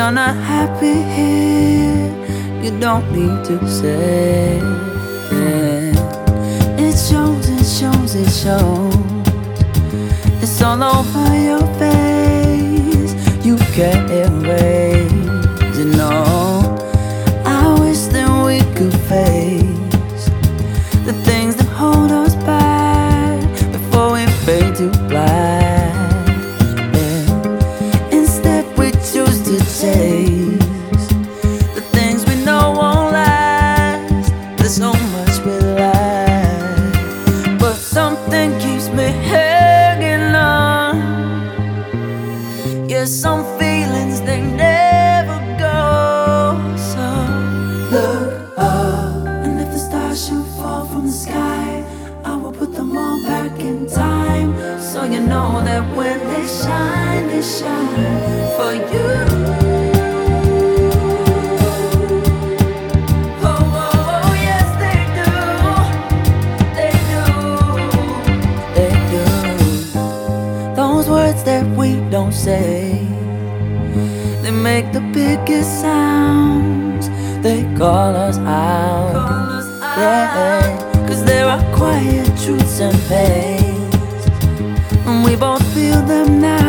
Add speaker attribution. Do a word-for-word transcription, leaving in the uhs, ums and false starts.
Speaker 1: you're not happy here, you don't need to say it. It shows, it shows, it shows. It's all over your face, you can't erase it, no. I wish that we could face the things that hold us back before we fade to black, yeah. Instead we choose to chase the things we know won't last. There's so much we lack, but something keeps me hanging on. Yeah, some feelings, they never go. So look up, and if the stars should fall from the sky, I will put them all back in time, so you know that when they shine, they shine for you. Oh, oh, oh, yes, they do. They do. They do. Those words that we don't say, they make the biggest sounds. They call us out, call us out. Yeah, 'cause there are quiet truths and pains, and we both feel them now.